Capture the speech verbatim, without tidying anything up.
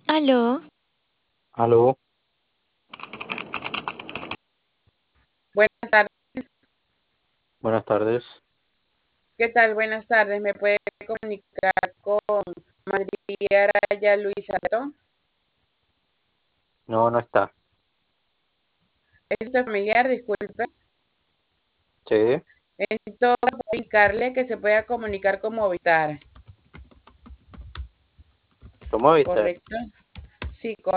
Aló, Aló, Buenas tardes, buenas tardes. ¿qué tal? Buenas tardes, ¿me puede comunicar con María Araya Luis Alberto? No, no está. ¿Es usted familiar? Disculpe. Sí, Entonces, voy a indicarle que se pueda comunicar con Movistar, ¿cómo viste? ¿correcto? Sí,